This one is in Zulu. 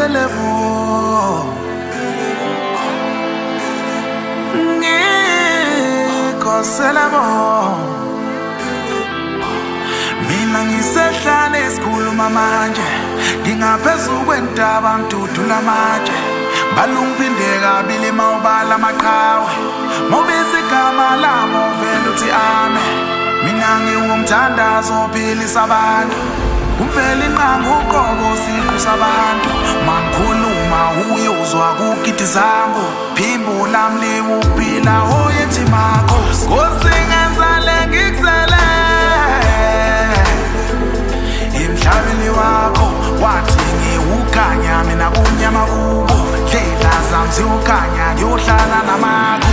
ngiselebo ngikhoselebo mina ngisehlane esikhuluma manje ngingaphezulu kwentaba ngidudula amatshe balungiphinde kabili mawubala amaqhawe mawubisa igama lami uvela uthi amen mina ngiwumthandazo ophilisa abantu umvela inqanga uqobo siqu sabantu mangikhuluma uyozwa kugidi zangu phimbo lami liwuphila oyethi makhosi ngosingenzale ngikuzele emhlabeni wakho wathi ngiwukhanya mina kumnyama kubo hlela zami ziyokhanya ngiyohlala namakho